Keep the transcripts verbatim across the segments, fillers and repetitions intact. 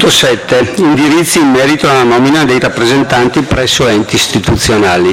Punto sette. Indirizzi in merito alla nomina dei rappresentanti presso enti istituzionali.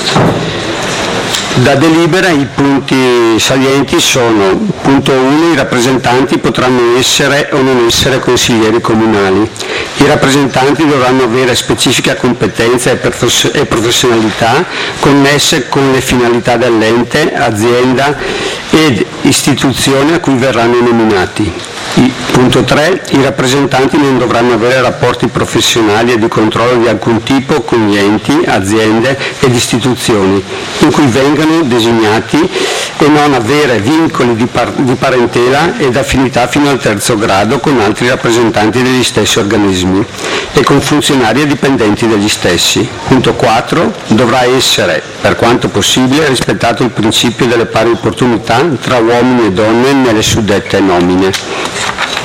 Da delibera i punti salienti sono: punto uno. I rappresentanti potranno essere o non essere consiglieri comunali. I rappresentanti dovranno avere specifica competenza e professionalità connesse con le finalità dell'ente, azienda ed istituzione a cui verranno nominati. I, punto tre. I rappresentanti non dovranno avere rapporti professionali e di controllo di alcun tipo con gli enti, aziende ed istituzioni in cui vengano designati e non avere vincoli di, par- di parentela ed affinità fino al terzo grado con altri rappresentanti degli stessi organismi e con funzionari e dipendenti degli stessi. Punto quattro. Dovrà essere, per quanto possibile, rispettato il principio delle pari opportunità tra uomini e donne nelle suddette nomine.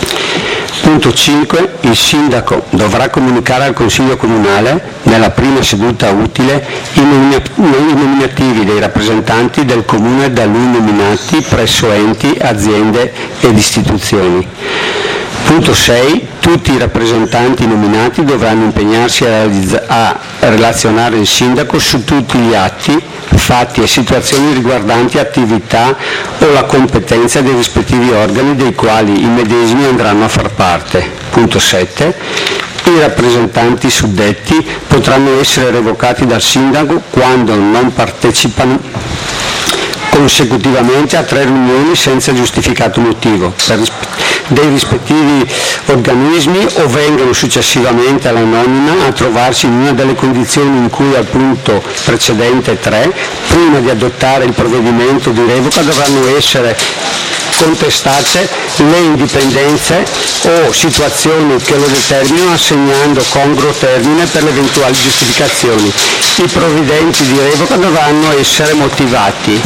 Punto cinque. Il sindaco dovrà comunicare al Consiglio Comunale, nella prima seduta utile, i nominativi dei rappresentanti del Comune da lui nominati presso enti, aziende ed istituzioni. Punto sei. Tutti i rappresentanti nominati dovranno impegnarsi a, realizza- a relazionare il sindaco su tutti gli atti, fatti e situazioni riguardanti attività o la competenza dei rispettivi organi dei quali i medesimi andranno a far parte. Punto sette. I rappresentanti suddetti potranno essere revocati dal sindaco quando non partecipano consecutivamente a tre riunioni senza giustificato motivo per rispe- dei rispettivi organismi o vengono successivamente alla nomina a trovarsi in una delle condizioni in cui al punto precedente tre, prima di adottare il provvedimento di revoca, dovranno essere contestate le indipendenze o situazioni che lo determinano, assegnando congruo termine per le eventuali giustificazioni. I provvedimenti di revoca dovranno essere motivati.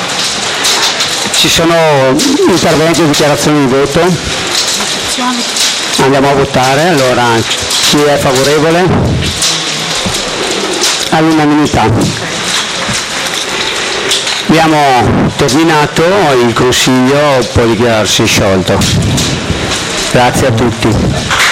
Ci sono interventi e dichiarazioni di voto? Andiamo a votare. Allora, chi è favorevole? All'unanimità. Abbiamo terminato, il Consiglio può dichiararsi sciolto. Grazie a tutti.